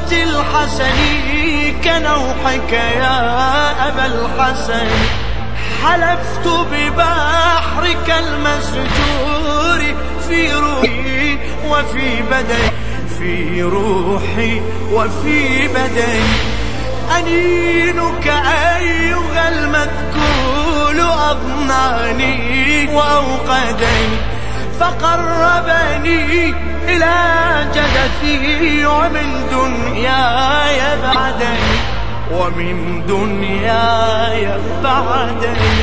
صوت الحسن كنوحك يا أبا الحسن. حلفت ببحرك المسجور في روحي وفي بدني، في روحي وفي بدني. أنينك أيها المذكول أضناني وأوقدني، فقربني إلى جدثي ومن دنياي بعدني، ومن دنياي بعدني.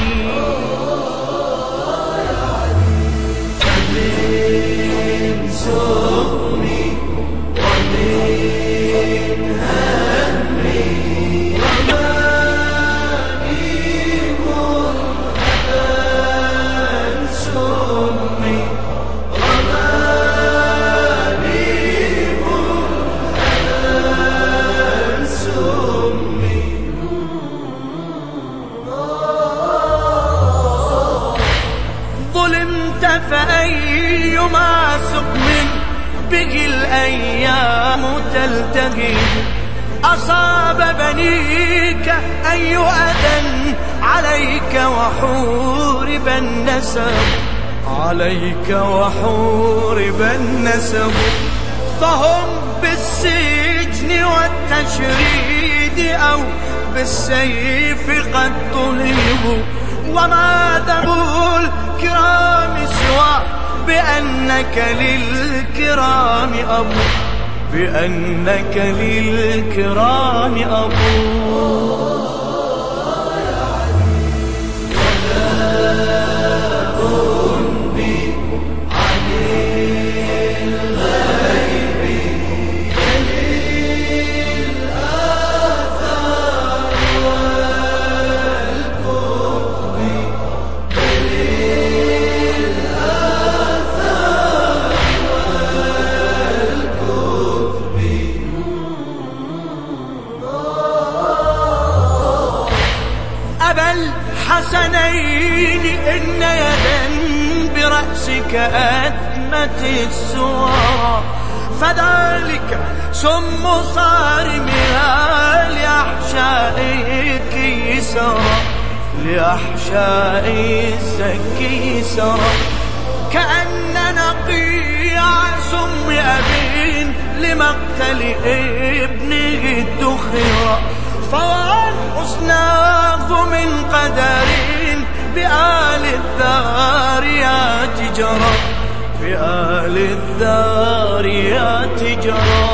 فمن سقمي ومن همي وما بكم فمن سقمي وما بكم فمن سقمي. ظلمت فأيما سقم به الأيام تلتهي، أصاب بنيك أي أذى عليك وحورب النسب، عليك وحورب النسب. فهم بالسجن والتشريد أو بالسيف قد طلبوا، وما ذبوا الكرام سوى بأنك للكرام أبو، بأنك للكرام أبو. أبا الحسنين إن يدا برأسك أدمت السوى، فذلك سم صارمها لأحشائك سرى، لأحشائك سرى. كأن نقيع سم أبين لمقتل ابنه الدخرة، فوعن حسناه من قدر بآل الذاريات جرى، بآل الذاريات جرى.